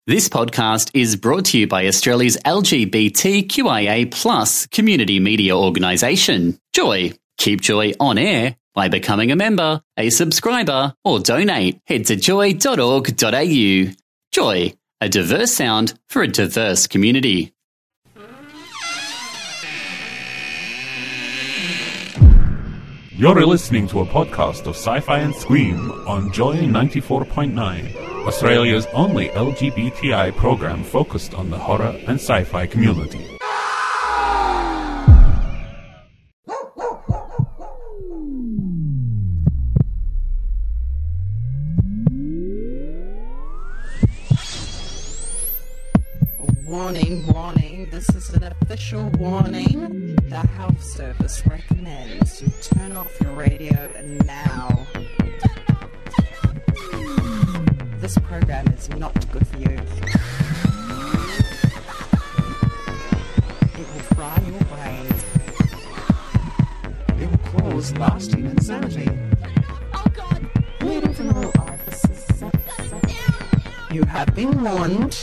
This podcast is brought to you by Australia's LGBTQIA+ community media organisation, Joy. Keep Joy on air by becoming a member, a subscriber, or donate. Head to joy.org.au. Joy, a diverse sound for a diverse community. You're listening to a podcast of Sci-Fi and Scream on Joy 94.9, Australia's only LGBTI program focused on the horror and sci-fi community. Warning, warning, this is an official warning. The Health Service recommends you turn off your radio now. This program is not good for you. It will fry your brain. It will cause lasting insanity. Oh God! Bleeding from all orifices. You have been warned.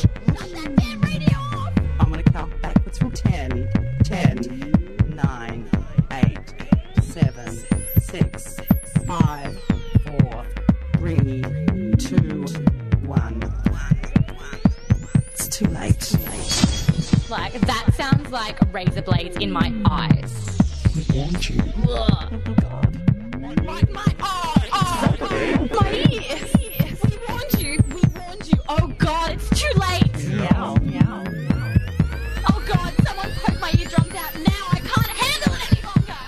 I'm going to count backwards from 10. 10, 9, 8, 7, 6, 5, 4, 3, 2, 1. It's too late. Like, that sounds like razor blades in my eyes. We warned you. Ugh. Oh, God. Like my eyes! Oh, my ears! We warned you! Oh God, it's too late! Meow, meow. Oh God, someone poke my eardrums out now! I can't handle it any longer!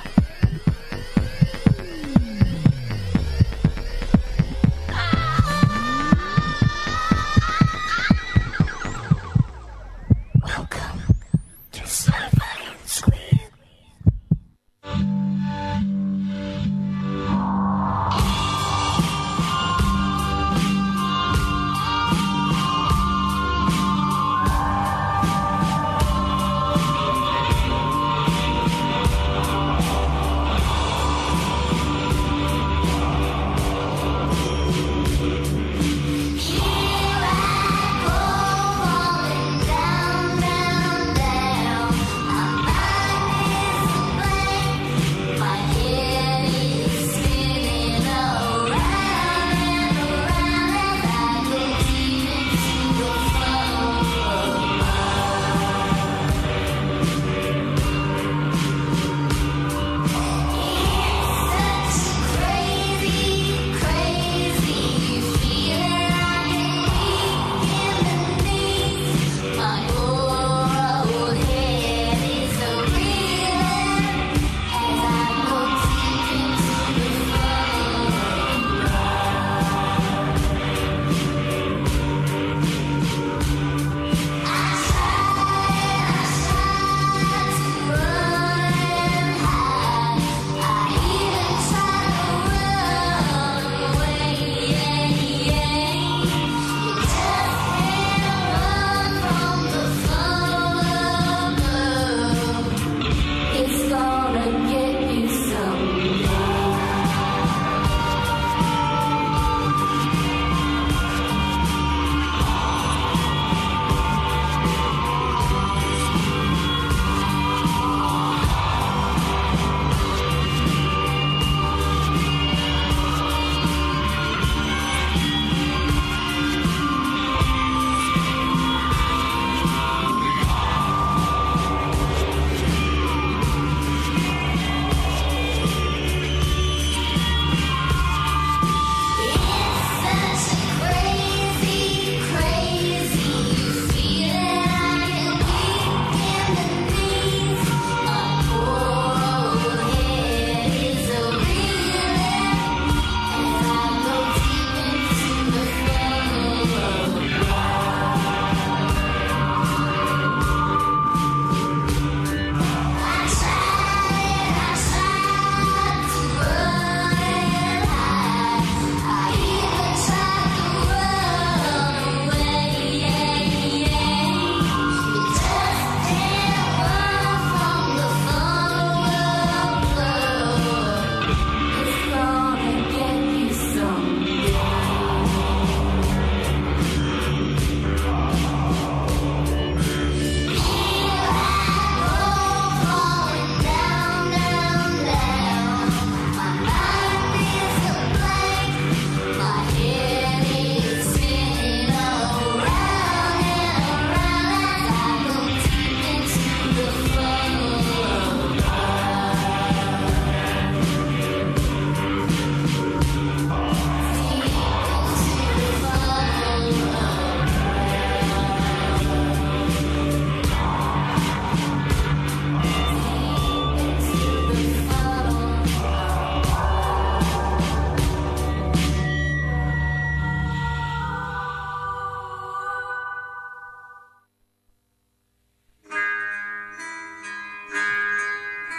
Welcome to Sci-Fi and Scream.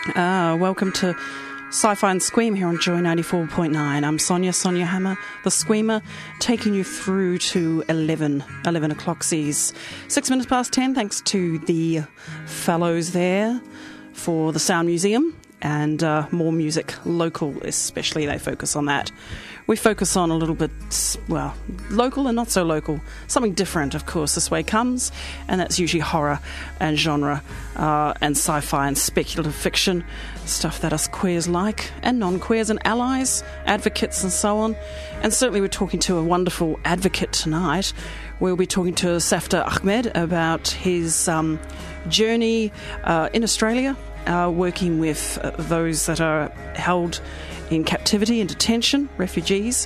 Welcome to Sci-Fi and Squeam here on Joy 94.9. I'm Sonia Hammer, the Squeamer, taking you through to 11 o'clock C's. 6 minutes past 10, thanks to the fellows there for the Sound Museum and more music local, especially they focus on that. We focus on a little bit, well, local and not so local. Something different, of course, this way comes, and that's usually horror and genre and sci-fi and speculative fiction, stuff that us queers like, and non-queers and allies, advocates and so on. And certainly we're talking to a wonderful advocate tonight. We'll be talking to Safdar Ahmed about his journey in Australia, working with those that are held in captivity and detention, refugees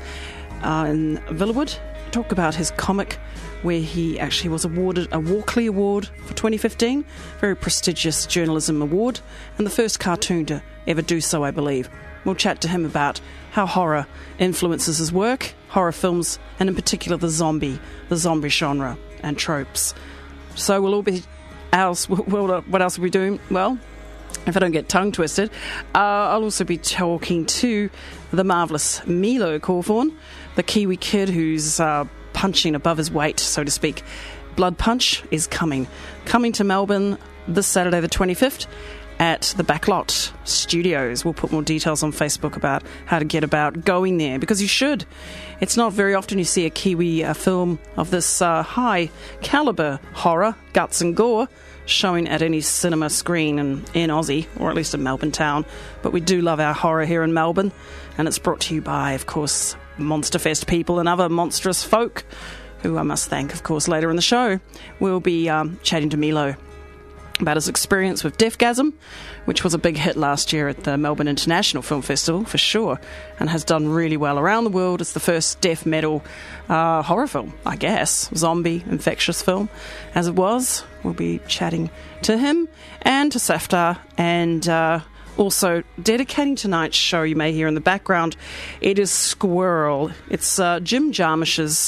in Villawood. Talk about his comic where he actually was awarded a Walkley Award for 2015, very prestigious journalism award, and the first cartoon to ever do so, I believe. We'll chat to him about how horror influences his work, horror films, and in particular the zombie genre and tropes. So we'll all be else. What else are we doing? Well, if I don't get tongue twisted, I'll also be talking to the marvellous Milo Cawthorn, the Kiwi kid who's punching above his weight, so to speak. Blood Punch is coming to Melbourne this Saturday the 25th at the Backlot Studios. We'll put more details on Facebook about how to get about going there, because you should. It's not very often you see a Kiwi film of this high calibre horror, guts and gore, showing at any cinema screen in Aussie, or at least in Melbourne town. But we do love our horror here in Melbourne, and it's brought to you by, of course, Monsterfest people and other monstrous folk, who I must thank, of course, later in the show. We'll be chatting to Milo about his experience with Deathgasm, which was a big hit last year at the Melbourne International Film Festival, for sure, and has done really well around the world. It's the first death metal horror film, I guess, zombie, infectious film, as it was. We'll be chatting to him and to Safdar, and also dedicating tonight's show, you may hear in the background, it is Squirrel. It's Jim Jarmusch's,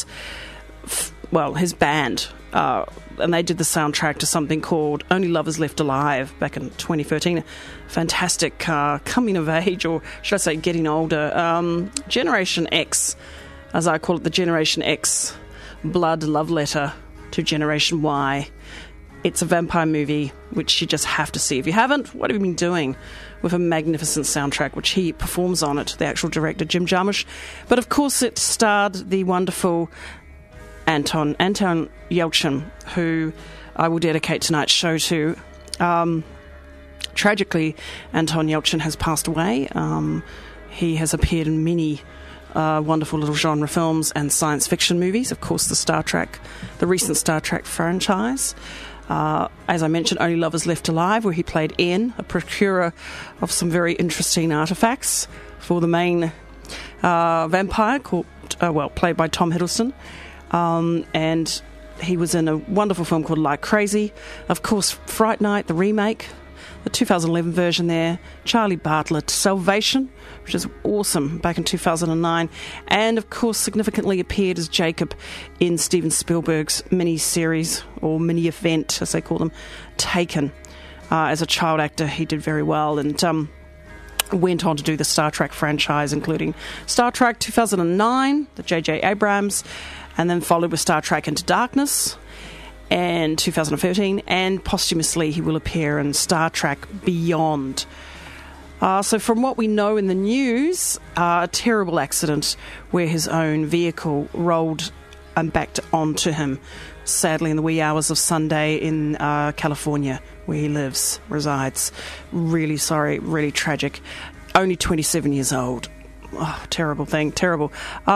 his band, and they did the soundtrack to something called Only Lovers Left Alive back in 2013. Fantastic coming of age, or should I say getting older, Generation X, as I call it, the Generation X blood love letter to Generation Y. It's a vampire movie which you just have to see. If you haven't, what have you been doing? With a magnificent soundtrack which he performs on it, the actual director Jim Jarmusch. But of course it starred the wonderful Anton Yelchin, who I will dedicate tonight's show to. Tragically, Anton Yelchin has passed away. He has appeared in many wonderful little genre films and science fiction movies. Of course, the recent Star Trek franchise. As I mentioned, Only Lovers Left Alive, where he played Ian, a procurer of some very interesting artefacts for the main vampire, played by Tom Hiddleston. And he was in a wonderful film called Like Crazy. Of course, Fright Night, the remake, the 2011 version there. Charlie Bartlett, Salvation, which is awesome, back in 2009. And, of course, significantly appeared as Jacob in Steven Spielberg's mini-series, or mini-event, as they call them, Taken. As a child actor, he did very well, and went on to do the Star Trek franchise, including Star Trek 2009, the J.J. Abrams, and then followed with Star Trek Into Darkness and 2013, and posthumously he will appear in Star Trek Beyond. So from what we know in the news, a terrible accident where his own vehicle rolled and backed onto him, sadly in the wee hours of Sunday in California, where he resides. Really sorry, really tragic. Only 27 years old. Oh, terrible thing, terrible.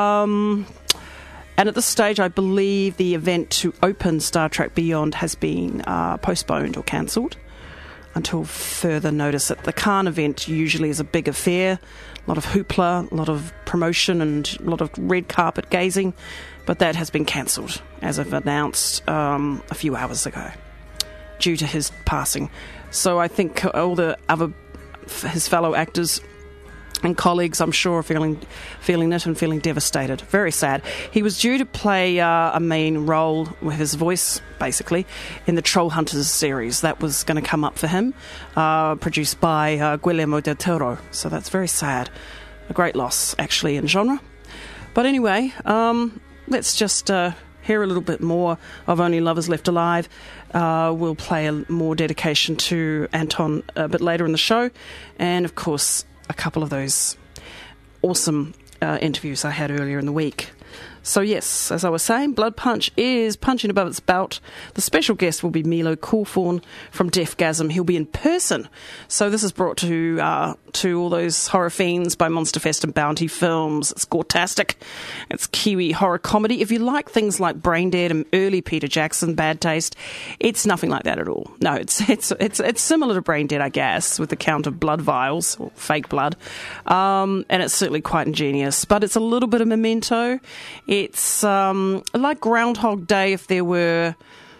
And at this stage, I believe the event to open Star Trek Beyond has been postponed or cancelled until further notice. The Cannes event usually is a big affair, a lot of hoopla, a lot of promotion and a lot of red carpet gazing, but that has been cancelled, as I've announced a few hours ago, due to his passing. So I think all the other his fellow actors And colleagues, I'm sure, are feeling it and feeling devastated. Very sad. He was due to play a main role with his voice, basically, in the Troll Hunters series. That was going to come up for him, produced by Guillermo del Toro. So that's very sad. A great loss, actually, in genre. But anyway, let's just hear a little bit more of Only Lovers Left Alive. We'll play a more dedication to Anton a bit later in the show. And, of course, a couple of those awesome interviews I had earlier in the week. So yes, as I was saying, Blood Punch is punching above its belt. The special guest will be Milo Cawthorn from Deathgasm. He'll be in person. So this is brought to all those horror fiends by Monsterfest and Bounty Films. It's gortastic. It's Kiwi horror comedy. If you like things like Braindead and early Peter Jackson, Bad Taste, it's nothing like that at all. No, it's similar to Braindead, I guess, with the count of blood vials or fake blood, and it's certainly quite ingenious. But it's a little bit of Memento. It's like Groundhog Day if there were,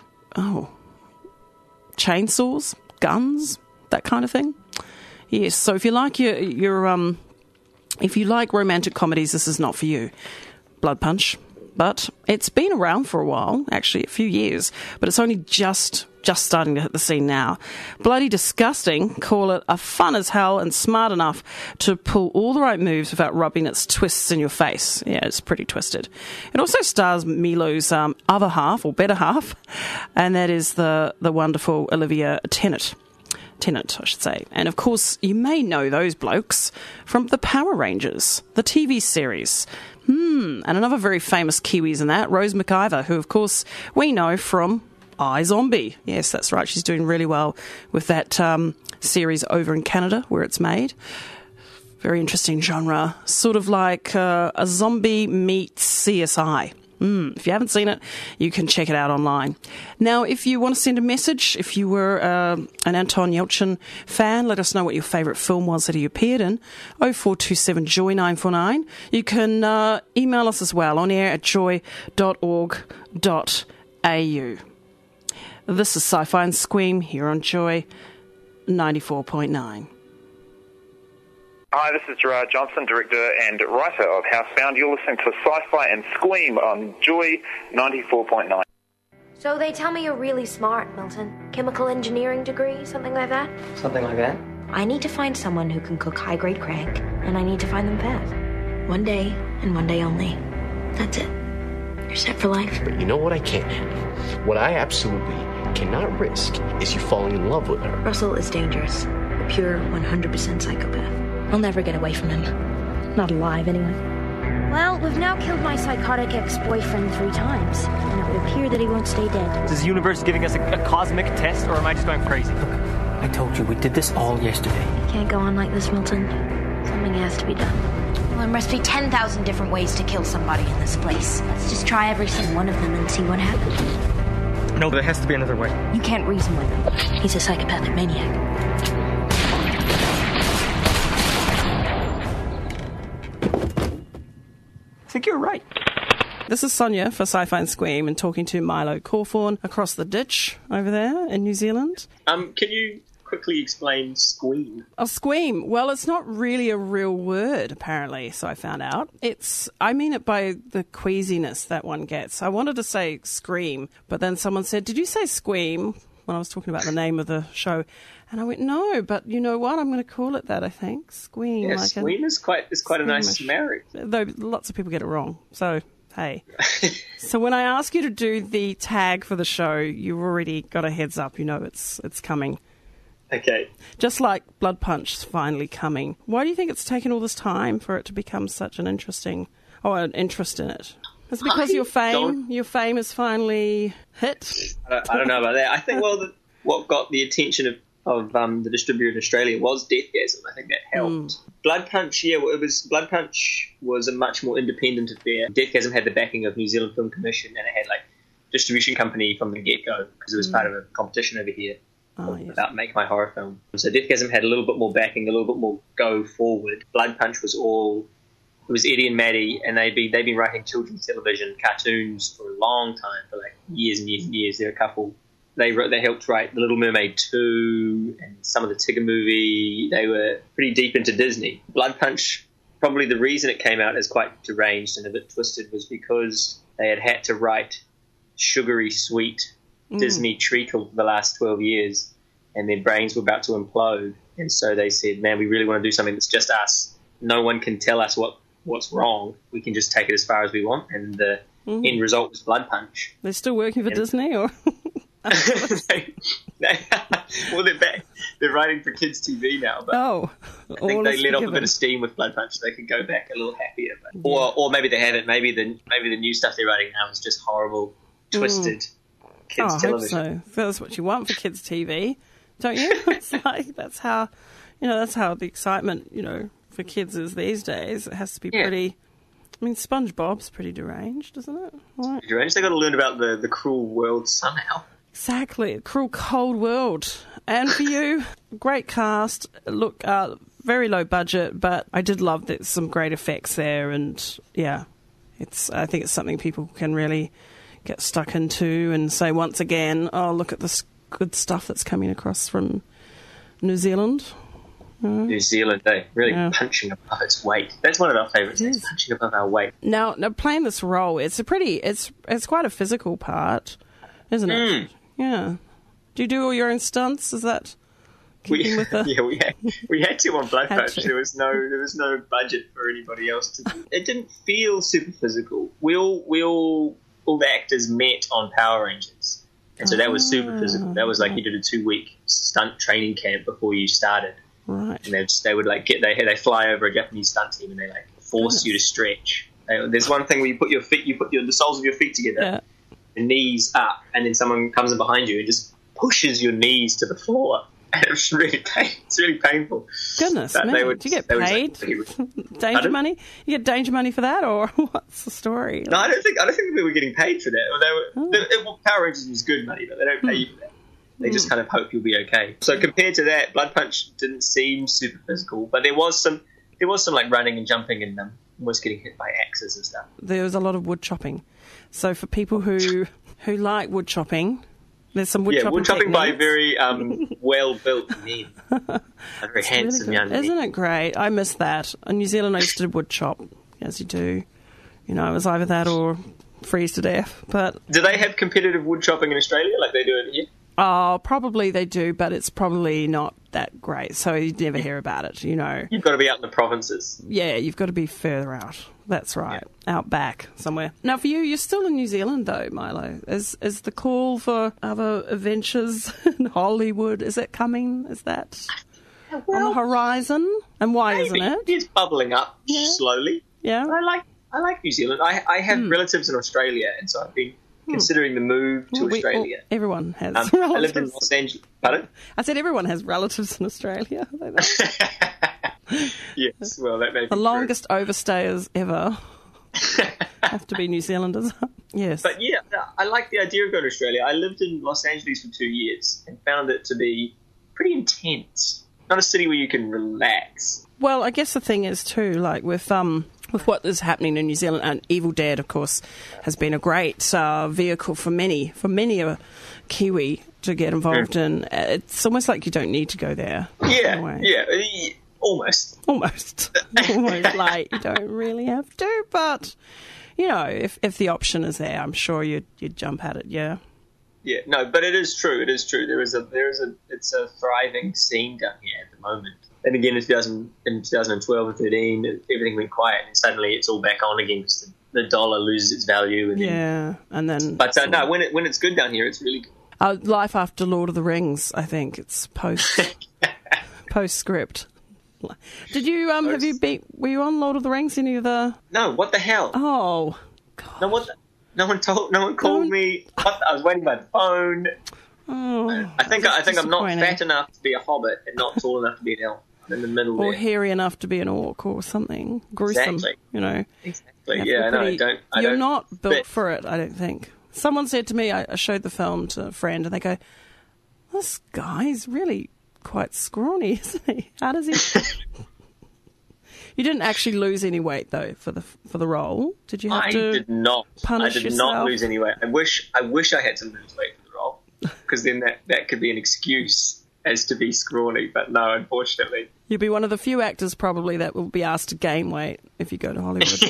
chainsaws, guns, that kind of thing. Yes, so if you like if you like romantic comedies, this is not for you. Blood Punch. But it's been around for a while, actually, a few years, but it's only just starting to hit the scene now. Bloody Disgusting call it a fun as hell and smart enough to pull all the right moves without rubbing its twists in your face. Yeah, it's pretty twisted. It also stars Milo's other half, or better half, and that is the wonderful Olivia Tennant, I should say. And of course, you may know those blokes from the Power Rangers, the TV series. And another very famous Kiwis in that, Rose McIver, who of course we know from iZombie. Yes, that's right. She's doing really well with that series over in Canada where it's made. Very interesting genre. Sort of like a zombie meets CSI. If you haven't seen it, you can check it out online. Now, if you want to send a message, if you were an Anton Yelchin fan, let us know what your favourite film was that he appeared in. 0427 Joy 949. You can email us as well on air at joy.org.au. This is Sci-Fi and Squeam here on Joy 94.9. Hi, this is Gerard Johnson, director and writer of Housebound. You're listening to Sci-Fi and Squeam on Joy 94.9. So they tell me you're really smart, Milton. Chemical engineering degree, something like that? Something like that? I need to find someone who can cook high-grade crank, and I need to find them fast. One day, and one day only. That's it. You're set for life. But you know what I can't handle? What I absolutely cannot risk is you falling in love with her. Russell is dangerous. A pure 100% psychopath. I'll never get away from him. Not alive, anyway. Well, we've now killed my psychotic ex-boyfriend 3 times, and it would appear that he won't stay dead. Is the universe giving us a cosmic test, or am I just going crazy? Look, I told you we did this all yesterday. You can't go on like this, Milton. Something has to be done. Well, there must be 10,000 different ways to kill somebody in this place. Let's just try every single one of them and see what happens. No, there has to be another way. You can't reason with him. He's a psychopathic maniac. I think you're right. This is Sonia for Sci-Fi and Squeam and talking to Milo Cawthorn across the ditch over there in New Zealand. Can you quickly explain squeam? Oh, squeam. Well, it's not really a real word, apparently, so I found out. I mean it by the queasiness that one gets. I wanted to say scream, but then someone said, did you say squeam? When I was talking about the name of the show. And I went, no, but you know what? I'm going to call it that, I think. Squeam. Yeah, like squeam is quite a nice marriage. Though lots of people get it wrong. So, hey. So when I ask you to do the tag for the show, you've already got a heads up. You know it's coming. Okay. Just like Blood Punch's finally coming. Why do you think it's taken all this time for it to become such an interest in it? It's because your fame is finally hit? I don't know about that. I think, what got the attention of the distributor in Australia was Deathgasm. I think that helped. Blood Punch, Blood Punch was a much more independent affair. Deathgasm had the backing of New Zealand Film Commission, and it had distribution company from the get-go because it was part of a competition over here about Make My Horror Film. So Deathgasm had a little bit more backing, a little bit more go forward. Blood Punch was it was Eddie and Maddie, and they've been writing children's television cartoons for a long time, for years and years and years. They're a couple They helped write The Little Mermaid 2 and some of the Tigger movie. They were pretty deep into Disney. Blood Punch, probably the reason it came out as quite deranged and a bit twisted was because they had to write sugary, sweet Disney treacle for the last 12 years, and their brains were about to implode. And so they said, man, we really want to do something that's just us. No one can tell us what's wrong. We can just take it as far as we want. And the end result was Blood Punch. They're still working for Disney, or? Well, they're back. They're writing for kids' TV now, but I think they let off a bit of steam with Blood Punch, so they could go back a little happier. But, or maybe they haven't. Maybe the new stuff they're writing now is just horrible, twisted kids television. I hope so. That's what you want for kids' TV, don't you? It's like that's how the excitement, for kids is these days. It has to be pretty. I mean, SpongeBob's pretty deranged, isn't it? Right. Deranged. They got to learn about the cruel world somehow. Exactly, a cruel, cold world. And for you, great cast. Look, very low budget, but I did love that some great effects there. And yeah, I think it's something people can really get stuck into and say once again, oh, look at this good stuff that's coming across from New Zealand. New Zealand, really punching above its weight. That's one of our favourite things, punching above our weight. Now playing this role, it's quite a physical part, isn't it? Yeah. Do you do all your own stunts? Is that keeping with the... Yeah, we had to on Blood Punch. There was no budget for anybody else to do. It didn't feel super physical. All the actors met on Power Rangers, and so that was super physical. That was like you did a 2-week stunt training camp before you started. Right. And they would like they fly over a Japanese stunt team and they like force you to stretch. There's one thing where you put the soles of your feet together, the knees up, and then someone comes in behind you and just pushes your knees to the floor. And it's really painful. Goodness, man. Do you get paid? Danger money? You get danger money for that, or what's the story? No, I don't think we were getting paid for that. Power Rangers was good money, but they don't pay you for that. They just kind of hope you'll be okay. So compared to that, Blood Punch didn't seem super physical, but there was some like running and jumping and was getting hit by axes and stuff. There was a lot of wood chopping. So for people who like wood chopping, there's some wood chopping. Yeah, wood chopping by very well built men, very handsome really young men. Isn't it great? I miss that. In New Zealand, I used to wood chop, as you do. It was either that or freeze to death. But do they have competitive wood chopping in Australia like they do it here? Oh, probably they do, but it's probably not that great, so you never hear about it, You've got to be out in the provinces. Yeah, you've got to be further out. That's right, out back somewhere. Now, for you're still in New Zealand, though, Milo. Is the call for other adventures in Hollywood, is it coming? Is that on the horizon? And why isn't it? It's bubbling up slowly. Yeah. I like New Zealand. I have relatives in Australia, and so I've been considering the move to Australia. Everyone has relatives. I lived in Los Angeles. Pardon? I said everyone has relatives in Australia. Yes, well, that may be the longest overstayers ever have to be New Zealanders. Yes. But yeah, I like the idea of going to Australia. I lived in Los Angeles for 2 years and found it to be pretty intense. Not a city where you can relax. Well, I guess the thing is too, like with what is happening in New Zealand, and Evil Dead, of course, has been a great vehicle for many a Kiwi to get involved in. It's almost like you don't need to go there. Almost. Almost like you don't really have to, but if the option is there, I'm sure you'd jump at it. Yeah. Yeah, no, but it is true. It's a thriving scene down here at the moment. And again, in 2012 and 13, everything went quiet, and suddenly it's all back on again because the dollar loses its value. But no, when it's good down here, it's really good. Life after Lord of the Rings, I think it's postscript. Did you were you on Lord of the Rings? Any of the? No, what the hell? Oh, God. No one called me. I was waiting by the phone. Oh, I think I'm not fat enough to be a hobbit and not tall enough to be an elf. In the middle or there. Hairy enough to be an orc or something gruesome. Exactly. Exactly. Yeah, you're not built for it, I don't think. Someone said to me, I showed the film to a friend, and they go, "This guy's really quite scrawny, isn't he? How does he?" You didn't actually lose any weight though for the role, did you? I did not punish yourself? Not lose any weight. I wish I had to lose weight for the role because then that could be an excuse as to be scrawny. But no, unfortunately. You'd be one of the few actors probably that will be asked to gain weight if you go to Hollywood.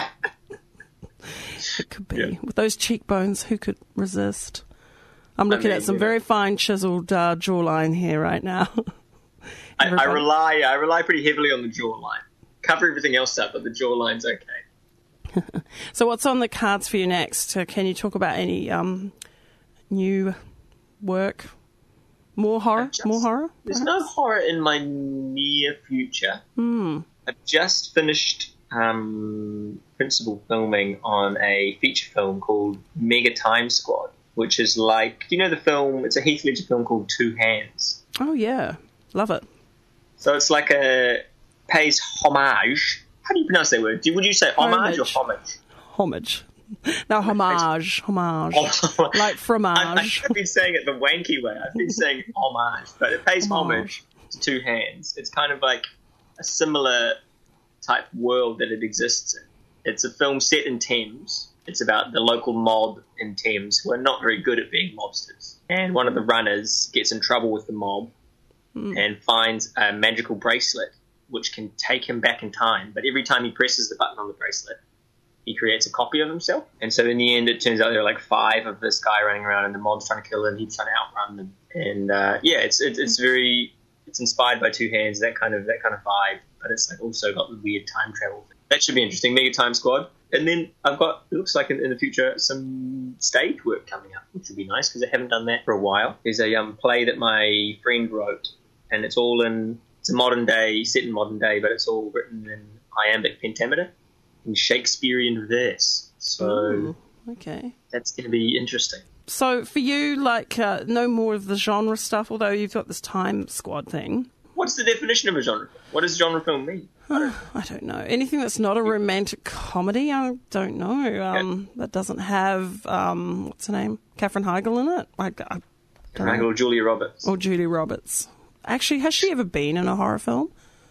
It could be. Yeah. With those cheekbones, who could resist? I'm looking at some very fine chiseled jawline here right now. I rely pretty heavily on the jawline. Cover everything else up, but the jawline's okay. So what's on the cards for you next? Can you talk about any new work? More horror? More horror? There's no horror in my near future. I've just finished principal filming on a feature film called Mega Time Squad, which is like, do you know the film? It's a Heath Ledger film called Two Hands. Oh, yeah. Love it. So it's like pays homage. How do you pronounce that word? Would you say homage or homage? Homage. No, homage. Like fromage. I've been saying it the wanky way. I've been saying homage, but it pays homage to Two Hands. It's kind of like a similar type world that it exists in. It's a film set in Thames. It's about the local mob in Thames who are not very good at being mobsters. And one of the runners gets in trouble with the mob and finds a magical bracelet which can take him back in time. But every time he presses the button on the bracelet, he creates a copy of himself. And so in the end, it turns out there are like 5 of this guy running around and the mob's trying to kill him. He's trying to outrun them. And it's inspired by Two Hands, that kind of vibe. But it's like also got the weird time travel thing. That should be interesting. Mega Time Squad. And then I've got, it looks like in the future, some stage work coming up, which would be nice because I haven't done that for a while. There's a play that my friend wrote, and it's a modern day, set in modern day, but it's all written in iambic pentameter in Shakespearean verse. So okay, that's going to be interesting. So for you, like, no more of the genre stuff, although you've got this Time Squad thing. What's the definition of a genre? What does genre film mean? I don't know. Anything that's not a romantic comedy, I don't know. That doesn't have, what's her name? Katherine Heigl in it? Katherine Heigl or Julia Roberts. Or Julia Roberts. Actually, has she ever been in a horror film?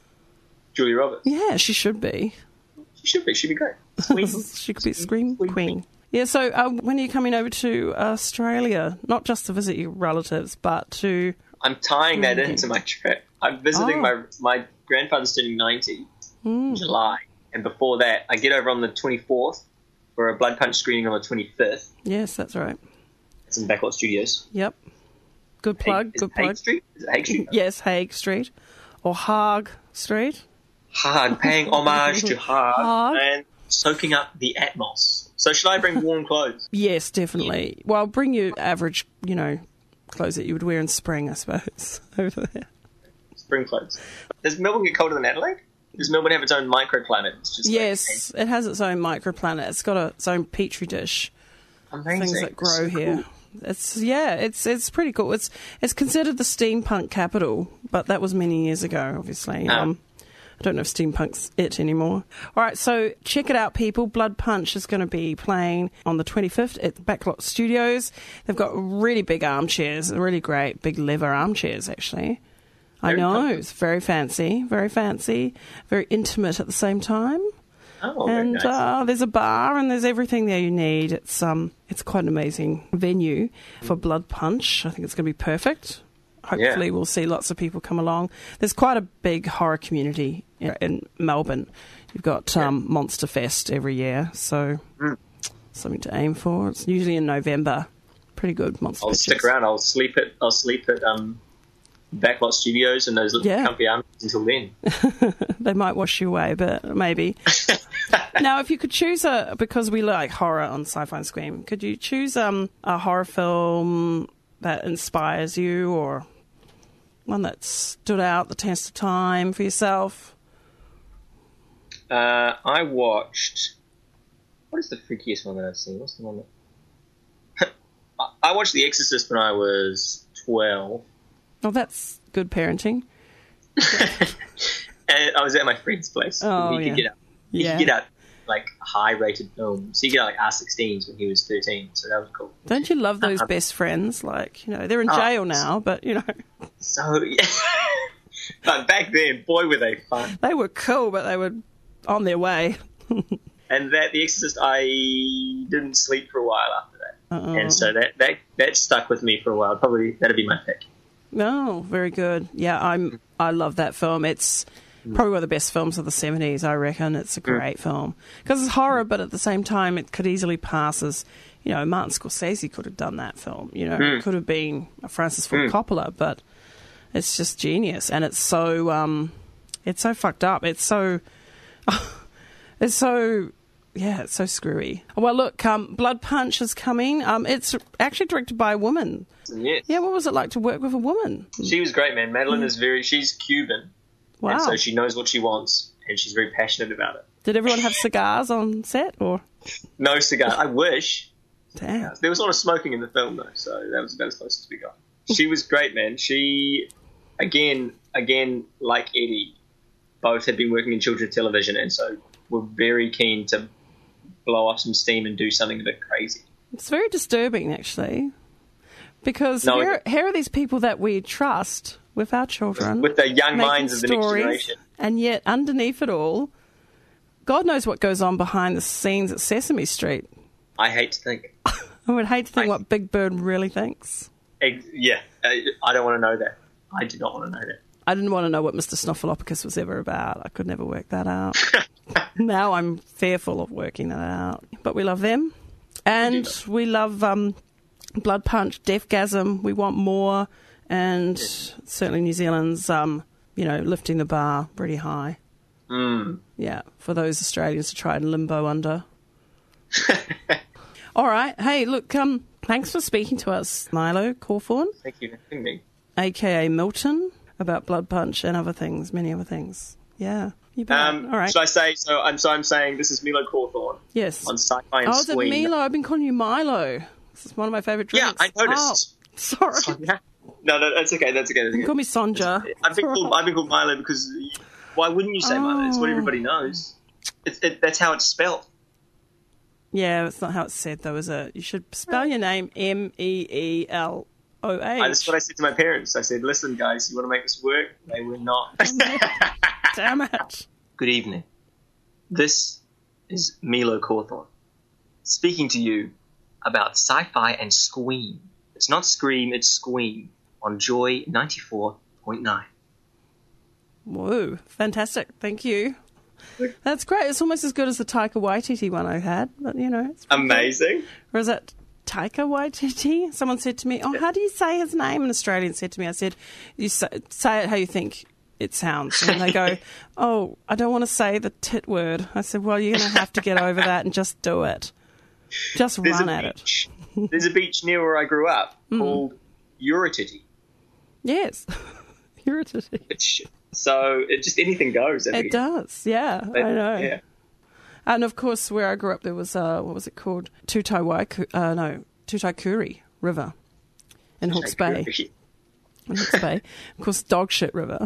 Julia Roberts? Yeah, she should be. She should be. She'd be great. She could be Scream Queen. Yeah, so when are you coming over to Australia? Not just to visit your relatives, but to... I'm tying that into my trip. I'm visiting my grandfather's turning 90 in July. And before that, I get over on the 24th for a Blood Punch screening on the 25th. Yes, that's right. It's in Backlot Studios. Yep. Good plug, good plug. Hague Street? Is it Hague Street? Yes, Hague Street. Or Hague Street. Hague, paying homage to Hague and soaking up the atmos. So should I bring warm clothes? Yes, definitely. Yeah. Well, bring your average, clothes that you would wear in spring, I suppose, over there. Spring clothes. Does Melbourne get colder than Adelaide? Does Melbourne have its own microclimate? It's just yes, it has its own microplanet. It's got its own petri dish. Amazing. Things that grow here. Cool. It's pretty cool. It's considered the steampunk capital, but that was many years ago, obviously. I don't know if steampunk's it anymore. All right, so check it out, people. Blood Punch is going to be playing on the 25th at Backlot Studios. They've got really big armchairs, really great big leather armchairs, actually. I know, it's very fancy, very intimate at the same time. Oh, and very nice. There's a bar and there's everything there you need. It's quite an amazing venue for Blood Punch. I think it's going to be perfect. Hopefully we'll see lots of people come along. There's quite a big horror community in Melbourne. You've got Monster Fest every year, so something to aim for. It's usually in November. Pretty good Monster I'll stick around. I'll sleep at Backlot Studios and those little comfy arms until then. They might wash you away, but maybe. Now, if you could choose because we like horror on Sci-Fi and Scream, could you choose a horror film that inspires you or one that stood out the test of time for yourself? I watched... What is the freakiest one that I've seen? What's the one that... I watched The Exorcist when I was 12. Oh, that's good parenting. And I was at my friend's place. Oh, he could get out like high-rated films. He could get out like R16s when he was 13, so that was cool. Don't you love those best friends? Like, they're in jail now, but, So, yeah. But back then, boy, were they fun. They were cool, but they were on their way. And The Exorcist, I didn't sleep for a while after that. And so that stuck with me for a while. Probably that'd be my pick. Oh, very good. Yeah, I love that film. It's probably one of the best films of the 70s, I reckon. It's a great film. Because it's horror, but at the same time, it could easily pass as, Martin Scorsese could have done that film. It could have been a Francis Ford Coppola, but it's just genius. And it's so fucked up. It's so screwy. Well, look, Blood Punch is coming. It's actually directed by a woman. Yes. Yeah, what was it like to work with a woman? She was great, man. Madeline is she's Cuban. Wow. And so she knows what she wants, and she's very passionate about it. Did everyone have cigars on set, or? No cigar. I wish. Damn. There was a lot of smoking in the film, though, so that was about as close as we got. She was great, man. She, again, like Eddie, both had been working in children's television, and so were very keen to blow off some steam and do something a bit crazy. It's very disturbing, actually, because here are these people that we trust with our children, with the young minds of the next generation, and yet underneath it all, God knows what goes on behind the scenes at Sesame Street. I hate to think. I would hate to think what Big Bird really thinks. Yeah, I don't want to know that. I do not want to know that. I didn't want to know what Mr. Snuffleupagus was ever about. I could never work that out. Now I'm fearful of working that out. But we love them. And we love Blood Punch, Deathgasm. We want more. And certainly New Zealand's, lifting the bar pretty high. Yeah, for those Australians to try and limbo under. All right. Hey, look, thanks for speaking to us, Milo Cawthorn. Thank you for having me. A.K.A. Milton, about Blood Punch and other things, many other things. Yeah. You bet. All right. Should I say, I'm saying this is Milo Cawthorn. Yes. On Sci-Fi and Squeen. Oh, is it Milo? I've been calling you Milo. This is one of my favourite drinks. Yeah, I noticed. Oh, sorry. Sonia? No, that's okay. That's okay. You can call me Sonja. I've been called Milo because why wouldn't you say Milo? It's what everybody knows. That's how it's spelled. Yeah, it's not how it's said, though, is it? You should spell your name Meeloh. That's what I said to my parents. I said, listen, guys, you want to make this work? They were not. Damn it. Good evening. This is Milo Cawthorn speaking to you about Sci-Fi and Squeen. It's not Scream, it's Squeen on Joy 94.9. Whoa, fantastic. Thank you. That's great. It's almost as good as the Taika Waititi one I had, but, it's amazing. Good. Or is it Taika Waititi? Someone said to me, how do you say his name? An Australian said to me, I said, you say it how you think it sounds. And they go, I don't want to say the tit word. I said, well, you're going to have to get over that and just do it. Just run at it. There's a beach near where I grew up called Uratiti. Yes, Uratiti. So just anything goes. It does, yeah, I know. Yeah. And of course, where I grew up, there was what was it called? Tutaikuri River in Hawke's Bay. In Hawke's Bay, of course, Dog Shit River.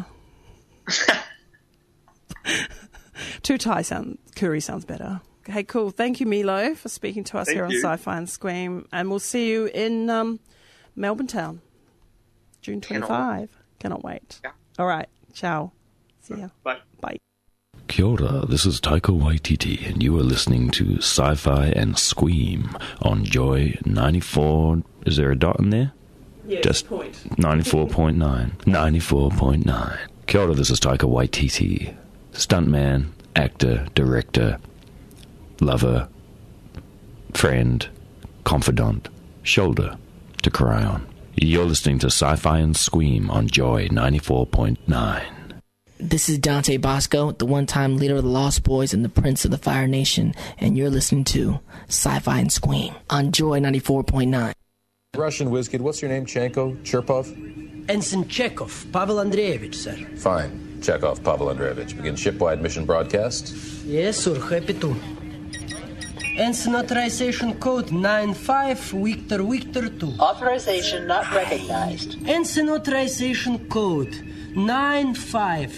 Kuri sounds better. Hey, cool. Thank you, Milo, for speaking to us here on Sci-Fi and Squeam. And we'll see you in Melbourne Town, June 25. Cannot wait. Yeah. All right. Ciao. See ya. Bye. Bye. Kia ora, this is Taika Waititi, and you are listening to Sci-Fi and Squeam on Joy 94... Is there a dot in there? Yes, just point. 94.9. 94.9. Kia ora, this is Taika Waititi, stuntman, actor, director, lover, friend, confidant, shoulder to cry on. You're listening to Sci-Fi and Squeam on Joy 94.9. This is Dante Bosco, the one-time leader of the Lost Boys and the Prince of the Fire Nation, and you're listening to Sci-Fi and Squeam on Joy 94.9. Russian whiskey, what's your name, Chanko? Cherpov? Ensign Chekhov, Pavel Andreevich, sir. Fine. Chekhov, Pavel Andreevich. Begin shipwide mission broadcast. Yes, sir. Happy to. Ensign authorization code 95 Victor 2. Authorization not recognized. Ensign authorization code 95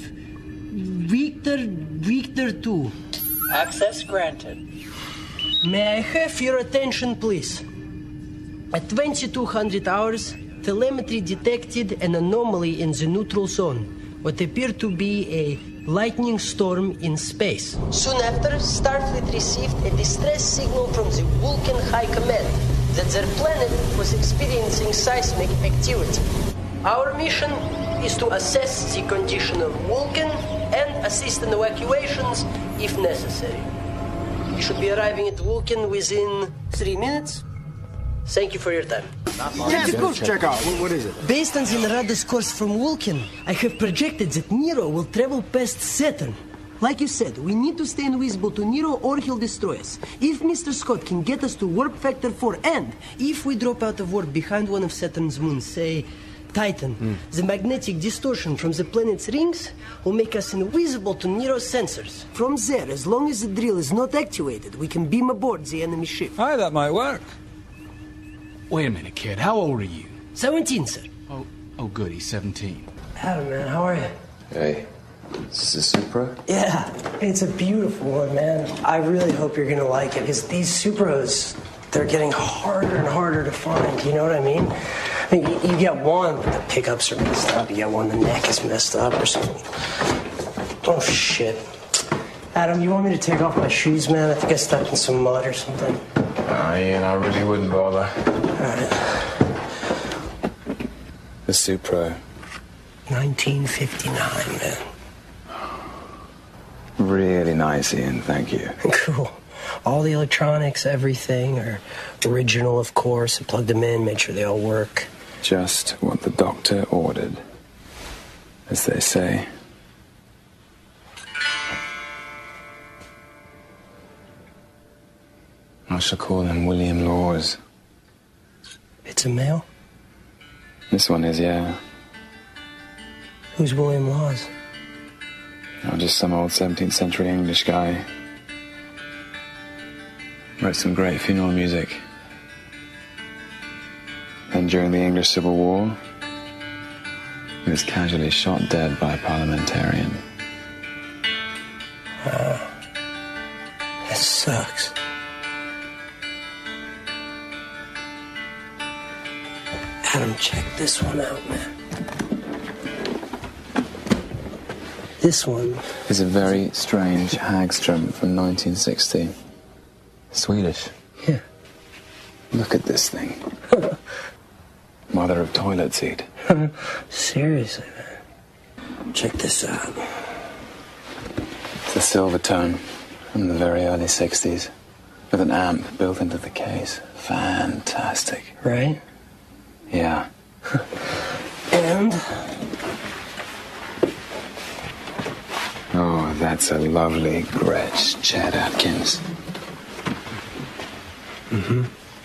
Victor 2. Access granted. May I have your attention, please? At 2200 hours, telemetry detected an anomaly in the neutral zone, what appeared to be a lightning storm in space. Soon after, Starfleet received a distress signal from the Vulcan High Command. that their planet was experiencing seismic activity. Our mission is to assess the condition of Vulcan and assist in evacuations if necessary. You should be arriving at Vulcan within 3 minutes. Thank you for your time. Yes, go check out. What is it? Based on the Narada's course from Vulcan, I have projected that Nero will travel past Saturn. Like you said, we need to stay invisible to Nero or he'll destroy us. If Mr. Scott can get us to warp factor 4, and if we drop out of warp behind one of Saturn's moons, say Titan, the magnetic distortion from the planet's rings will make us invisible to Nero's sensors. From there, as long as the drill is not activated, we can beam aboard the enemy ship. Hi, that might work. Wait a minute, kid. How old are you? 17, sir. Oh, good. He's 17. Adam, man, how are you? Hey, is this a Supra? Yeah, it's a beautiful one, man. I really hope you're gonna like it, because these Supras, they're getting harder and harder to find, you know what I mean? I mean, you get one, but the pickups are messed up. You get one, the neck is messed up or something. Oh, shit. Adam, you want me to take off my shoes, man? I think I stepped in some mud or something. Ian, I really wouldn't bother. Alright. The Supra. 1959, man. Really nice, Ian. Thank you. Cool. All the electronics, everything are original, of course. I plugged them in, made sure they all work. Just what the doctor ordered, as they say. I shall call him William Laws. It's a male? This one is, yeah. Who's William Laws? Oh, just some old 17th century English guy. Wrote some great funeral music. Then during the English Civil War, he was casually shot dead by a parliamentarian. That sucks. Adam, check this one out, man. This one is a very strange Hagström from 1960. Swedish. Yeah. Look at this thing. Mother of toilet seat. Seriously, man. Check this out. It's a silver tone from the very early 60s with an amp built into the case. Fantastic. Right? Yeah. And? Oh, that's a lovely Gretsch Chet Atkins. Mm-hmm.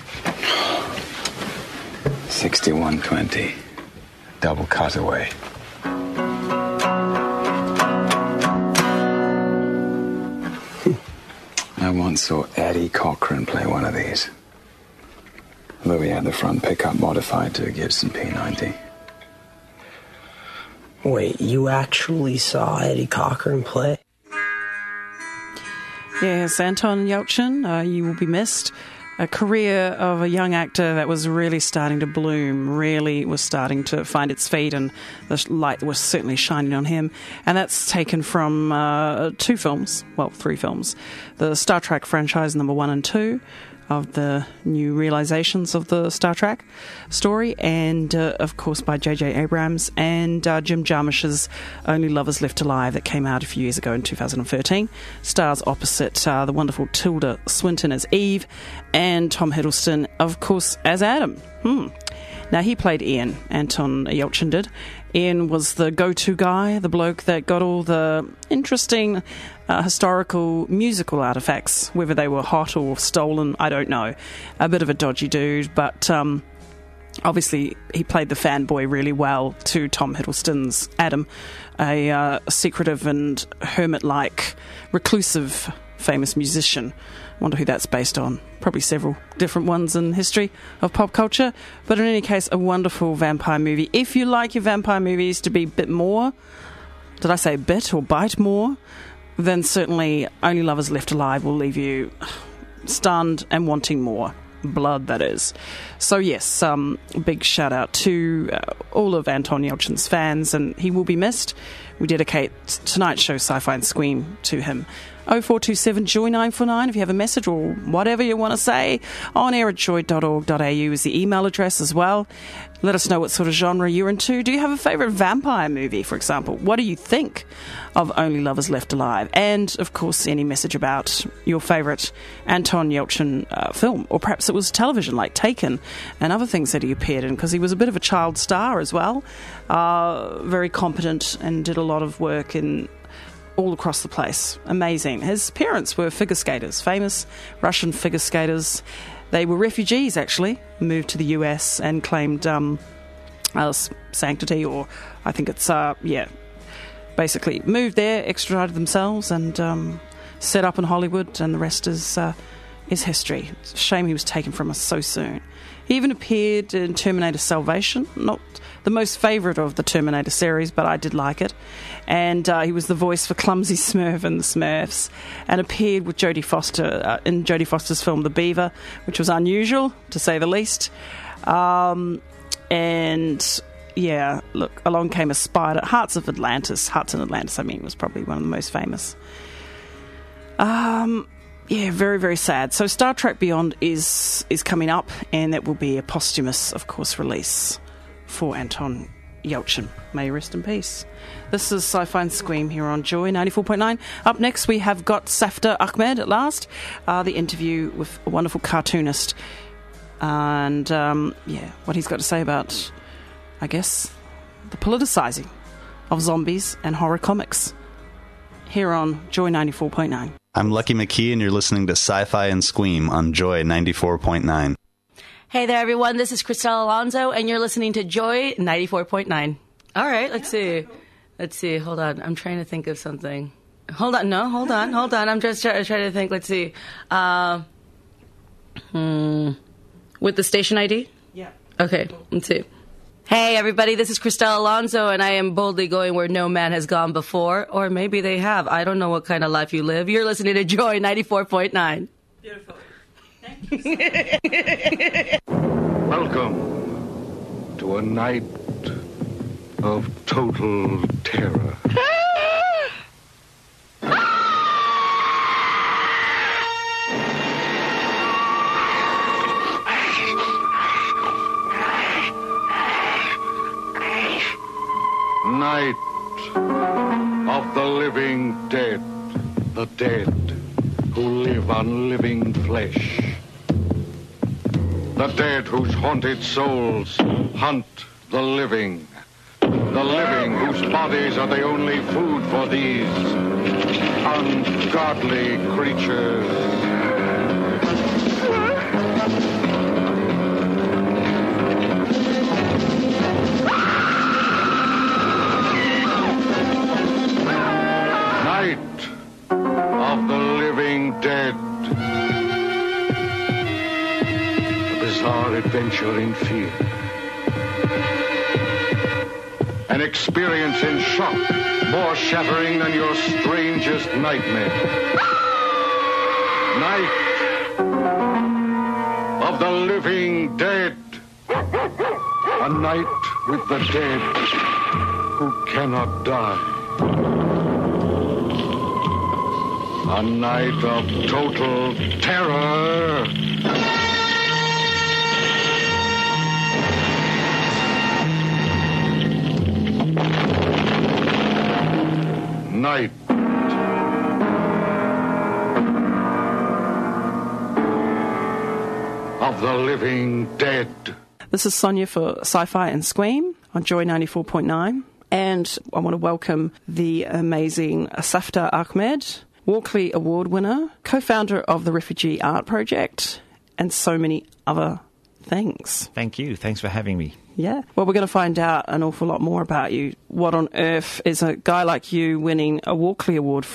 6120. Double cutaway. I once saw Eddie Cochran play one of these. Though he had the front pickup modified to a Gibson P90. Wait, you actually saw Eddie Cochran play? Yes, Anton Yelchin, you will be missed. A career of a young actor that was really starting to bloom, really was starting to find its feet, and the light was certainly shining on him. And that's taken from 3 films. The Star Trek franchise number 1 and 2, of the new realizations of the Star Trek story, and of course by J.J. Abrams, and Jim Jarmusch's Only Lovers Left Alive that came out a few years ago in 2013. Stars opposite the wonderful Tilda Swinton as Eve, and Tom Hiddleston, of course, as Adam. Now, he played Ian, Anton Yelchin did. Ian was the go-to guy, the bloke that got all the interesting historical musical artifacts, whether they were hot or stolen, I don't know. A bit of a dodgy dude, but obviously he played the fanboy really well to Tom Hiddleston's Adam, a secretive and hermit-like, reclusive, famous musician. Wonder who that's based on. Probably several different ones in history of pop culture. But in any case, a wonderful vampire movie. If you like your vampire movies to be a bit more, did I say bit or bite more? Then certainly Only Lovers Left Alive will leave you stunned and wanting more. Blood, that is. So yes, big shout out to all of Anton Yelchin's fans, and he will be missed. we dedicate tonight's show, Sci-Fi and Scream, to him. 0427 Joy 949 if you have a message or whatever you want to say. On air at joy.org.au is the email address as well. Let us know what sort of genre you're into. Do you have a favourite vampire movie, for example? What do you think of Only Lovers Left Alive? And, of course, any message about your favourite Anton Yelchin film. Or perhaps it was television, like Taken, and other things that he appeared in, because he was a bit of a child star as well. Very competent and did a lot of work in all across the place. Amazing. His parents were figure skaters, famous Russian figure skaters. They were refugees, actually, moved to the US and claimed sanctity, or I think it's, basically moved there, extradited themselves, and set up in Hollywood, and the rest is history. It's a shame he was taken from us so soon. He even appeared in Terminator Salvation, not the most favourite of the Terminator series, but I did like it. And he was the voice for Clumsy Smurf in the Smurfs, and appeared with Jodie Foster in Jodie Foster's film The Beaver, which was unusual, to say the least. And, yeah, look, along came a spider. Hearts in Atlantis, was probably one of the most famous. Yeah, very, very sad. So Star Trek Beyond is coming up, and that will be a posthumous, of course, release for Anton Yelchin. May he rest in peace. This is Sci-Fi and Scream here on Joy 94.9. Up next, we have got Safdar Ahmed at last, the interview with a wonderful cartoonist, and what he's got to say about, I guess, the politicising of zombies and horror comics here on Joy 94.9. I'm Lucky McKee, and you're listening to Sci-Fi and Scream on Joy 94.9. Hey there, everyone. This is Christelle Alonso, and you're listening to Joy 94.9. All right, let's see. Hold on. I'm trying to think of something. Hold on. I'm just trying to think. Let's see. With the station ID? Yeah. Okay, let's see. Hey, everybody, this is Christelle Alonso, and I am boldly going where no man has gone before. Or maybe they have. I don't know what kind of life you live. You're listening to Joy 94.9. Beautiful. Thank you so much. Welcome to a night of total terror. Night of the living dead, the dead who live on living flesh, the dead whose haunted souls hunt the living whose bodies are the only food for these ungodly creatures. Of the living dead. A bizarre adventure in fear. An experience in shock more shattering than your strangest nightmare. Night of the living dead. A night with the dead who cannot die. A night of total terror. Night. Of the living dead. This is Sonia for Sci-Fi and Scream on Joy 94.9. And I want to welcome the amazing Safdar Ahmed, Walkley Award winner, co-founder of the Refugee Art Project, and so many other things. Thank you. Thanks for having me. Yeah. Well, we're going to find out an awful lot more about you. What on earth is a guy like you winning a Walkley Award for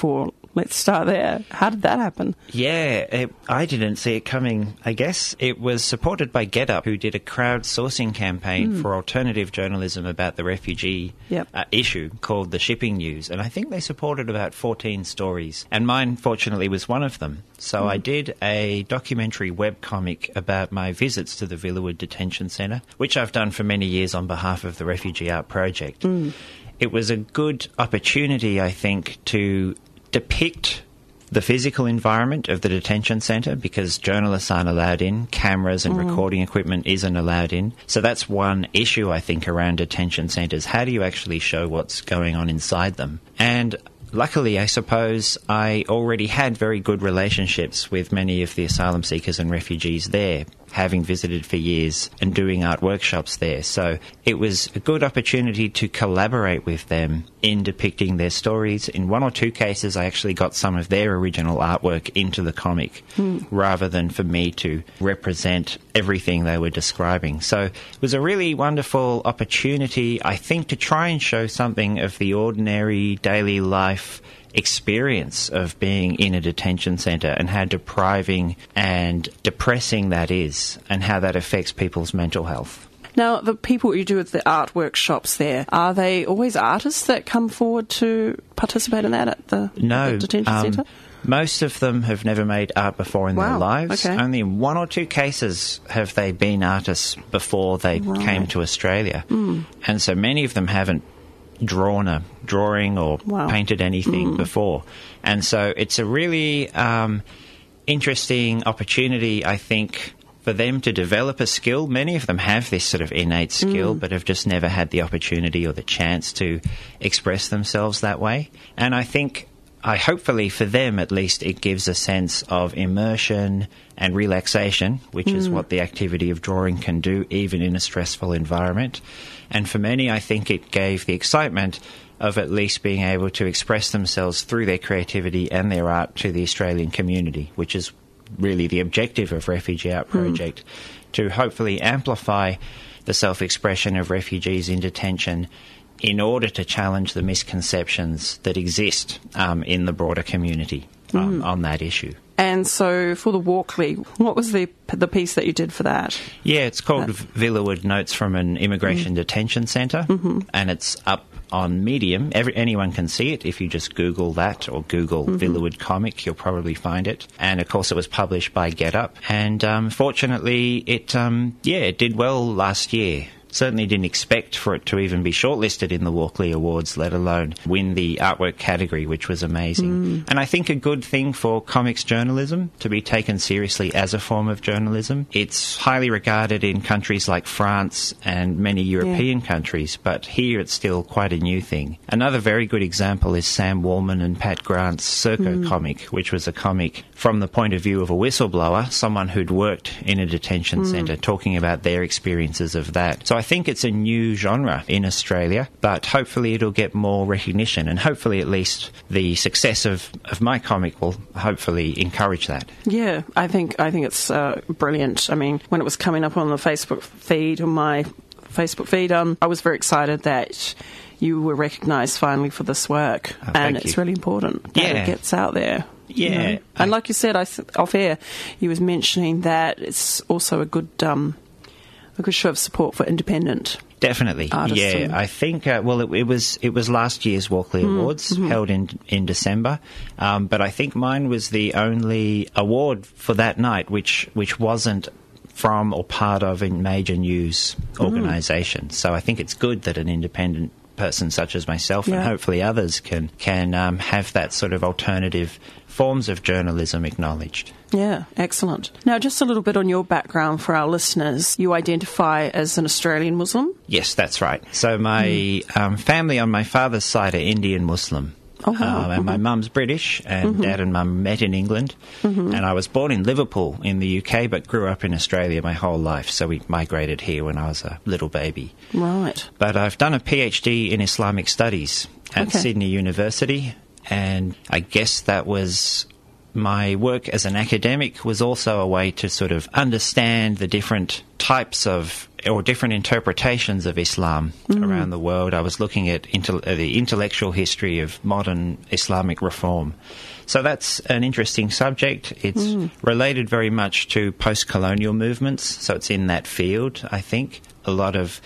Let's start there. How did that happen? Yeah, I didn't see it coming, I guess. It was supported by GetUp, who did a crowdsourcing campaign for alternative journalism about the refugee issue called The Shipping News. And I think they supported about 14 stories. And mine, fortunately, was one of them. So I did a documentary webcomic about my visits to the Villawood Detention Centre, which I've done for many years on behalf of the Refugee Art Project. It was a good opportunity, I think, to depict the physical environment of the detention centre, because journalists aren't allowed in, cameras and recording equipment isn't allowed in. So that's one issue, I think, around detention centres. How do you actually show what's going on inside them? And luckily, I suppose, I already had very good relationships with many of the asylum seekers and refugees there, having visited for years and doing art workshops there. So it was a good opportunity to collaborate with them in depicting their stories. In one or two cases, I actually got some of their original artwork into the comic, rather than for me to represent everything they were describing. So it was a really wonderful opportunity, I think, to try and show something of the ordinary daily life experience of being in a detention centre and how depriving and depressing that is, and how that affects people's mental health. Now, the people you do with the art workshops there, are they always artists that come forward to participate in that at the detention centre? Most of them have never made art before in their lives. Okay. Only in one or two cases have they been artists before they came to Australia. And so many of them haven't drawn a drawing or painted anything before. And so it's a really interesting opportunity, I think, for them to develop a skill. Many of them have this sort of innate skill, but have just never had the opportunity or the chance to express themselves that way. And I think, hopefully for them at least, it gives a sense of immersion and relaxation, which is what the activity of drawing can do, even in a stressful environment. And for many, I think it gave the excitement of at least being able to express themselves through their creativity and their art to the Australian community, which is really the objective of Refugee Art Project, to hopefully amplify the self-expression of refugees in detention in order to challenge the misconceptions that exist in the broader community on that issue. And so for the Walkley, what was the piece that you did for that? Yeah, it's called Villawood Notes from an Immigration Detention Centre, and it's up on Medium. Anyone can see it. If you just Google that or Google Villawood Comic, you'll probably find it. And, of course, it was published by GetUp. And fortunately, it did well last year. Certainly didn't expect for it to even be shortlisted in the Walkley Awards, let alone win the artwork category, which was amazing. And I think a good thing for comics journalism to be taken seriously as a form of journalism. It's highly regarded in countries like France and many European countries, but here it's still quite a new thing. Another very good example is Sam Wallman and Pat Grant's Serco comic, which was a comic from the point of view of a whistleblower, someone who'd worked in a detention centre, talking about their experiences of that. So I think it's a new genre in Australia, but hopefully it'll get more recognition, and hopefully at least the success of my comic will hopefully encourage that. Yeah, I think it's brilliant. I mean, when it was coming up on the Facebook feed, on my Facebook feed, I was very excited that you were recognised finally for this work, and it's really important that it gets out there. Yeah. You know? And like you said, off air, you was mentioning that it's also a good show of support for independent Definitely, artists. Yeah. I think, it was last year's Walkley Awards, held in December, but I think mine was the only award for that night which wasn't from or part of a major news organisation. So I think it's good that an independent person such as myself and hopefully others can have that sort of alternative forms of journalism acknowledged. Yeah, excellent. Now, just a little bit on your background for our listeners. You identify as an Australian Muslim? Yes, that's right. So my family on my father's side are Indian Muslim. Oh, wow. And my mum's British, and Dad and Mum met in England. And I was born in Liverpool in the UK, but grew up in Australia my whole life. So we migrated here when I was a little baby. Right. But I've done a PhD in Islamic Studies at Sydney University, and I guess that was... my work as an academic was also a way to sort of understand the different types of or different interpretations of Islam around the world. I was looking at the intellectual history of modern Islamic reform. So that's an interesting subject. It's related very much to post-colonial movements, so it's in that field, I think. A lot of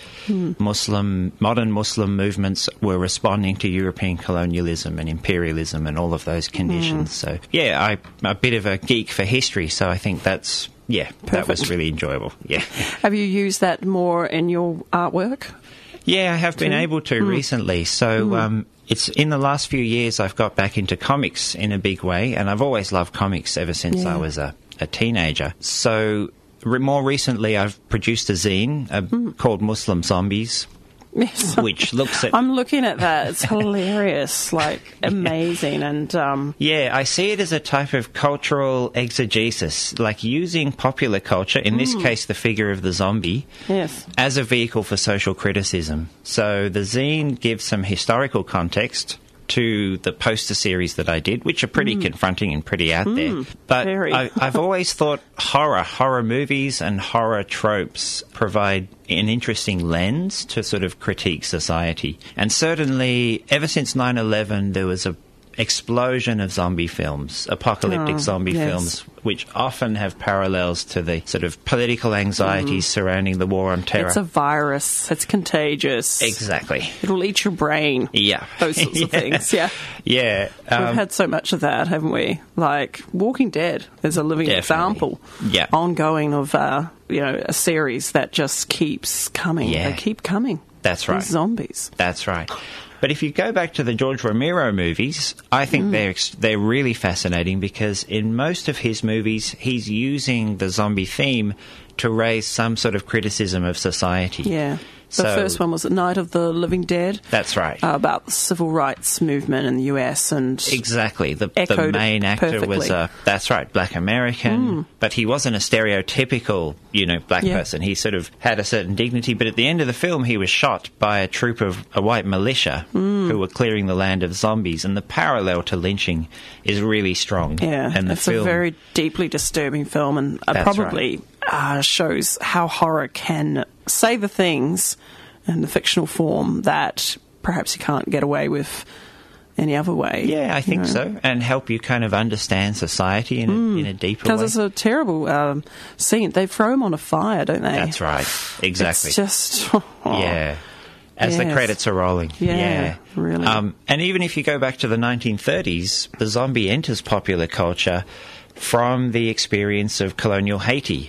modern Muslim movements were responding to European colonialism and imperialism and all of those conditions. So, yeah, I'm a bit of a geek for history, so I think that's... Yeah, that was really enjoyable. Yeah. Have you used that more in your artwork? Yeah, I have been able to recently. So it's in the last few years I've got back into comics in a big way, and I've always loved comics ever since I was a teenager. So more recently I've produced a zine called Muslim Zombies. Yes. Which looks at... I'm looking at that. It's hilarious, like amazing. And yeah, I see it as a type of cultural exegesis, like using popular culture, in this case the figure of the zombie, as a vehicle for social criticism. So the zine gives some historical context to the poster series that I did, which are pretty confronting and pretty out there. But I've always thought horror movies and horror tropes provide an interesting lens to sort of critique society. And certainly, ever since 9/11, there was a explosion of zombie films, apocalyptic zombie films, which often have parallels to the sort of political anxieties surrounding the war on terror. It's a virus. It's contagious. Exactly. It'll eat your brain. Yeah. Those sorts of things. Yeah. Yeah. We've had so much of that, haven't we? Like Walking Dead is a living example. Yeah. Ongoing of, a series that just keeps coming. Yeah. They keep coming. That's right. These zombies. That's right. But if you go back to the George Romero movies, I think they're really fascinating because in most of his movies, he's using the zombie theme to raise some sort of criticism of society. Yeah. The first one was Night of the Living Dead. That's right. About the civil rights movement in the US and exactly. The main actor was that's right, Black American, but he wasn't a stereotypical, black person. He sort of had a certain dignity, but at the end of the film he was shot by a troop of a white militia who were clearing the land of zombies, and the parallel to lynching is really strong. Yeah, and it's a very deeply disturbing film, and probably shows how horror can say the things in the fictional form that perhaps you can't get away with any other way. Yeah, I think so. And help you kind of understand society in a deeper way. Because it's a terrible scene. They throw him on a fire, don't they? That's right. Exactly. It's just... yeah. As the credits are rolling. Yeah, really. And even if you go back to the 1930s, the zombie enters popular culture from the experience of colonial Haiti.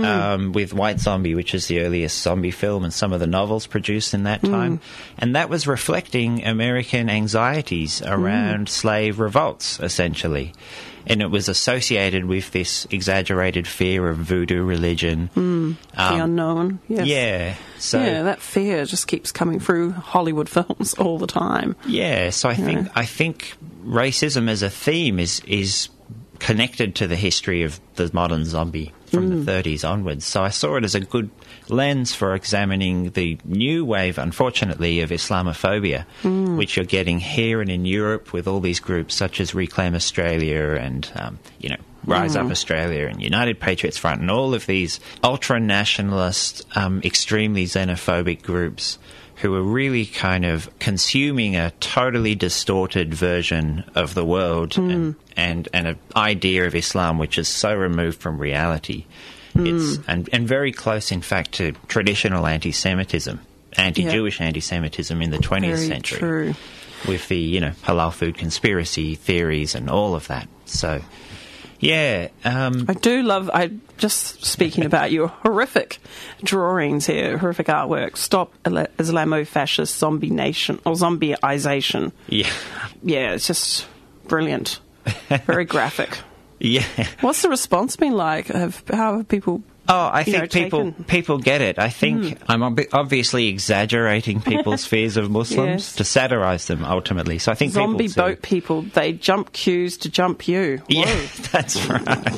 With White Zombie, which is the earliest zombie film, and some of the novels produced in that time. And that was reflecting American anxieties around slave revolts, essentially. And it was associated with this exaggerated fear of voodoo religion. The unknown, yes. Yeah. So, that fear just keeps coming through Hollywood films all the time. Yeah, so I think racism as a theme is connected to the history of the modern zombie from the 30s onwards. So I saw it as a good lens for examining the new wave, unfortunately, of Islamophobia, which you're getting here and in Europe with all these groups such as Reclaim Australia and, Rise Up Australia and United Patriots Front and all of these ultra-nationalist, extremely xenophobic groups who are really kind of consuming a totally distorted version of the world and an idea of Islam which is so removed from reality. It's and very close, in fact, to traditional anti-Semitism, anti-Jewish anti-Semitism in the 20th century. True. With the, halal food conspiracy theories and all of that. So... yeah. I do love, just speaking about your horrific drawings here, horrific artwork, Stop Islamo-Fascist Zombie Nation, or Zombieization. Yeah. Yeah, it's just brilliant. Very graphic. Yeah. What's the response been like? How have people... Oh, I think people get it. I think I'm obviously exaggerating people's fears of Muslims to satirize them, ultimately. So I think zombie boat people, they jump queues to jump you. Whoa. Yeah, that's right.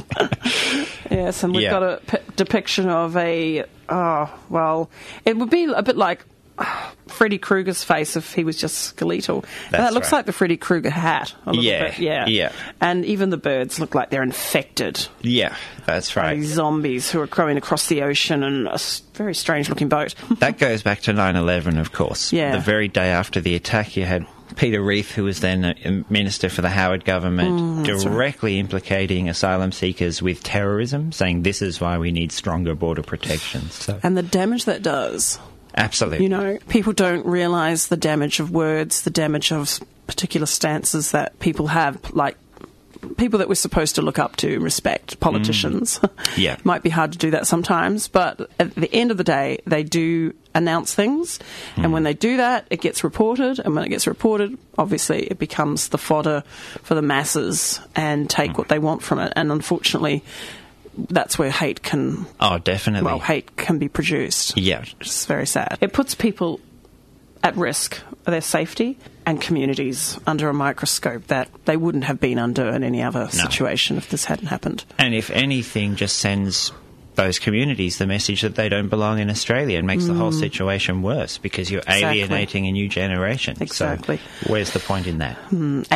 Yes, and we've got a depiction of it would be a bit like Freddy Krueger's face if he was just skeletal. And That's that looks right. like the Freddy Krueger hat a little bit. Yeah. And even the birds look like they're infected. Yeah, that's right. These zombies who are growing across the ocean in a very strange-looking boat. That goes back to 9/11, of course. Yeah. The very day after the attack, you had Peter Reith, who was then a minister for the Howard government, directly implicating asylum seekers with terrorism, saying this is why we need stronger border protections. So, And the damage that does. absolutely. You know, people don't realise the damage of words, the damage of particular stances that people have, like people that we're supposed to look up to, respect, politicians. Yeah. Might be hard to do that sometimes, but at the end of the day, they do announce things, and when they do that, it gets reported, and when it gets reported, obviously it becomes the fodder for the masses and take what they want from it, and unfortunately, that's where hate can... Oh, definitely. Well, hate can be produced. Yeah. It's very sad. It puts people at risk of their safety and communities under a microscope that they wouldn't have been under in any other situation if this hadn't happened. And if anything, just sends those communities the message that they don't belong in Australia and makes the whole situation worse because you're alienating a new generation. Exactly. So where's the point in that?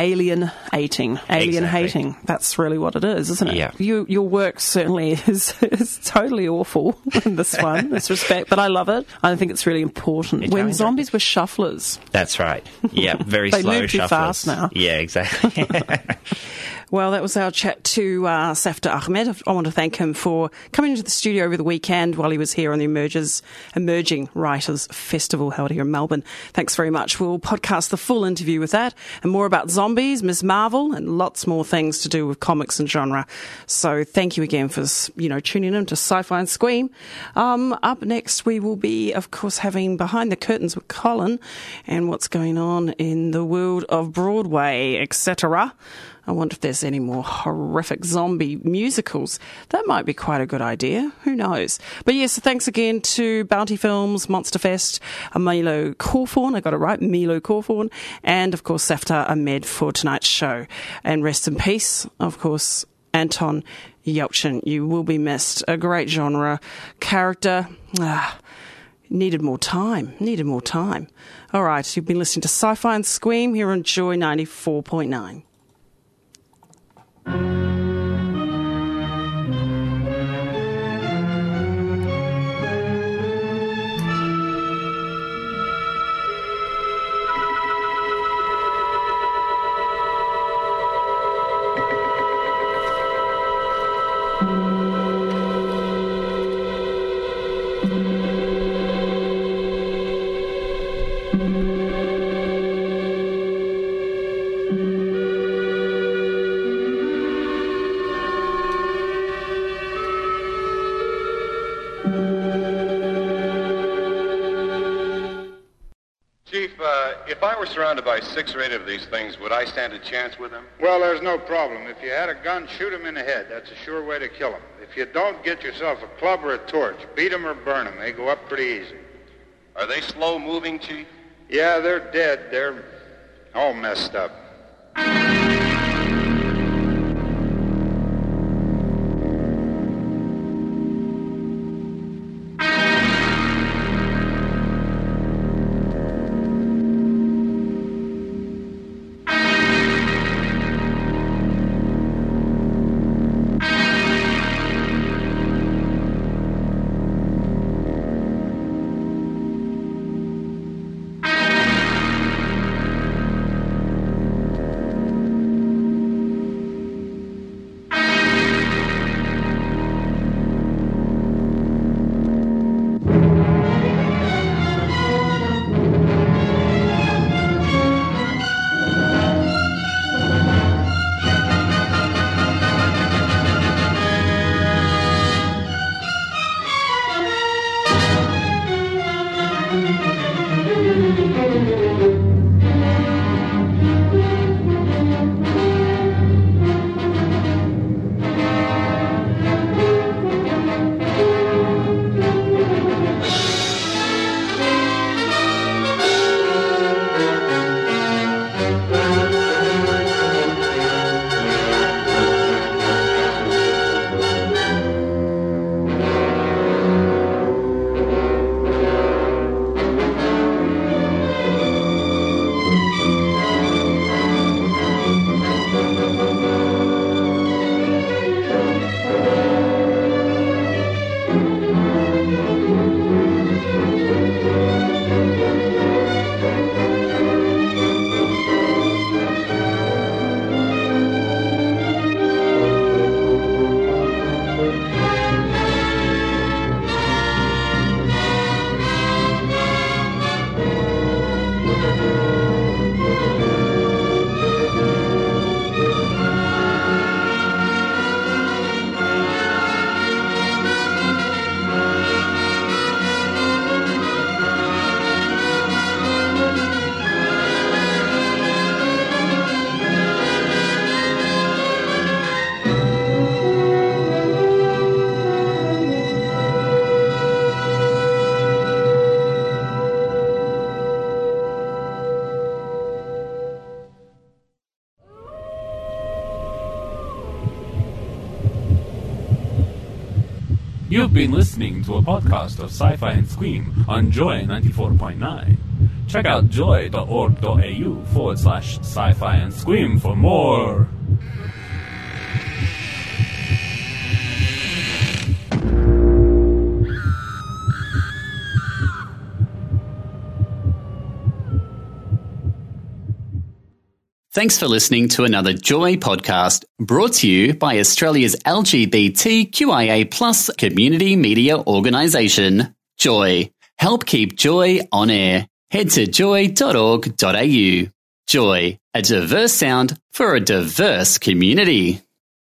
Alien hating. That's really what it is, isn't it? Yeah. Your work certainly is totally awful in this one, in this respect, but I love it. I think it's really important. When zombies were shufflers. That's right. Yeah, very They slow move too shufflers. fast now. Yeah, exactly. Well, that was our chat to Safta Ahmed. I want to thank him for coming into the studio over the weekend while he was here on the Emerging Writers Festival held here in Melbourne. Thanks very much. We'll podcast the full interview with that and more about zombies, Ms. Marvel, and lots more things to do with comics and genre. So thank you again for, tuning in to Sci-Fi and Squeam. Up next, we will be, of course, having Behind the Curtains with Colin and what's going on in the world of Broadway, etc. I wonder if there's any more horrific zombie musicals. That might be quite a good idea. Who knows? But yes, thanks again to Bounty Films, Monster Fest, Milo Cawthorn, I got it right, Milo Cawthorn, and of course Safta Ahmed for tonight's show. And rest in peace, of course, Anton Yelchin. You will be missed. A great genre character. Needed more time. All right, you've been listening to Sci-Fi and Squeam here on Joy 94.9. If I were surrounded by 6 or 8 of these things, would I stand a chance with them? Well, there's no problem. If you had a gun, shoot him in the head. That's a sure way to kill him. If you don't, get yourself a club or a torch. Beat him or burn him. They go up pretty easy. Are they slow-moving, Chief? Yeah, they're dead. They're all messed up. You've been listening to a podcast of Sci-Fi and Scream on Joy 94.9. Check out joy.org.au/sci-fi and Scream for more. Thanks for listening to another Joy podcast brought to you by Australia's LGBTQIA+ community media organisation, Joy. Help keep Joy on air. Head to joy.org.au. Joy, a diverse sound for a diverse community.